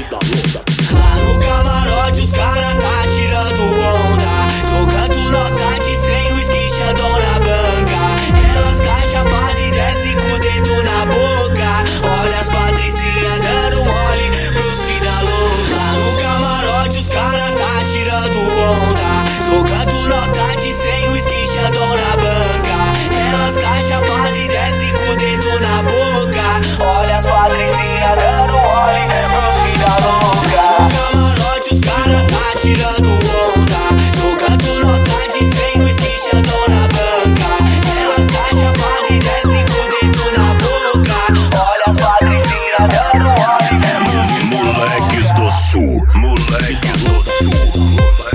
Lá no camarote os cara tá tirando onda, tocando nota de 100, whisky Xandão na banca. Elas tá chapada e desce com o dedo na boca. Olha as patricinhas dando mole pros vida louca. Lá no camarote os cara tá tirando onda, tocando nota de 100, whisky Xandão na banca. Elas tá chapada e desce com o dedo na boca. Olha as patricinhas dando mole pros vida louca. Camarote os cara tá tirando onda, tocando nota de 100, whisky Xandão na banca. Elas tá chapada e desce com o dedo na boca. Olha as patricinhas dando mole. Moleques do Sul, moleques do Sul.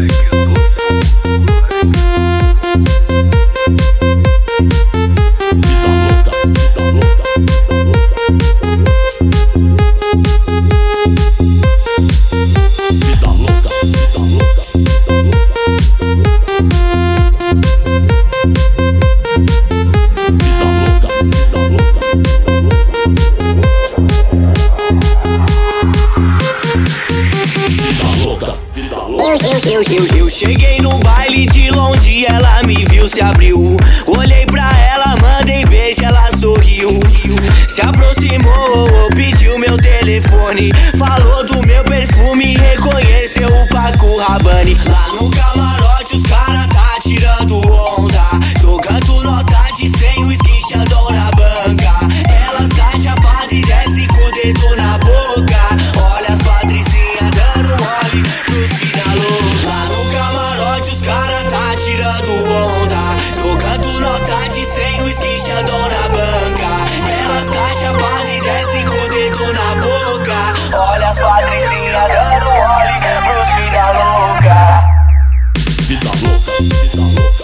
Eu cheguei no baile de longe, ela me viu, se abriu. Olhei pra ela, mandei beijo, ela sorriu. Se aproximou, pediu meu telefone, falou do meu perfume, reconheceu o Paco Rabanne. Lá no camarote os cara tá tirando onda, tocando nota de 100, whisky Xandão na banca. Elas tá chapada e desce com o dedo na boca. Olha as patricinhas dando mole pros vida louca. Lá no camarote os cara tá tirando onda, tocando nota de 100, whisky Xandão na banca. Elas tá chapada e desce com o dedo na boca. Olha as patricinhas dando mole pros vida louca. Vida louca, vida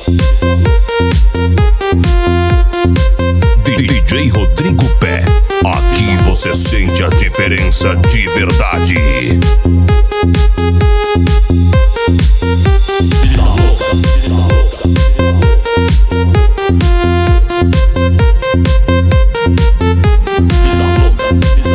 louca. DJ Rodrigo Pé. Aqui você sente a diferença de verdade. Vida louca, vida louca. Vida louca, vida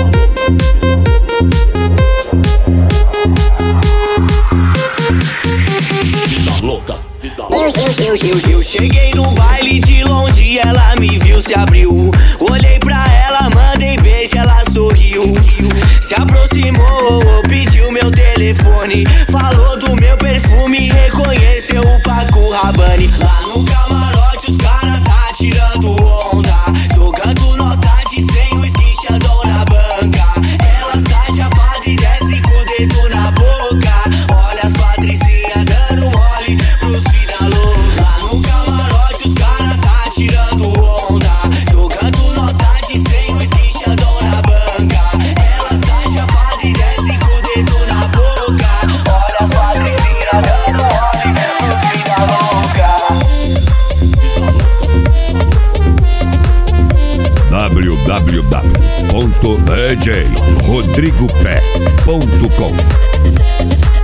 louca. Vida louca. Eu cheguei no baile de longe, ela me viu, se abriu. Olhei pra ela, mandei beijo, ela sorriu. Se aproximou, pediu meu telefone, falou do meu perfume, reconheceu o Paco Rabanne. Lá no camarote os cara tá tirando onda, tocando nota de 100, whisky Xandão na banca. Elas tá chapada e desce com o dedo na boca. Olha as patricinhas dando mole pros vida louca. Lá no camarote os cara tá tirando onda, tocando nota de 100, whisky Xandão na banca. Elas tá chapada e desce com o dedo na boca. Olha as patricinhas dando mole pros vida louca. www.djrodrigopé.com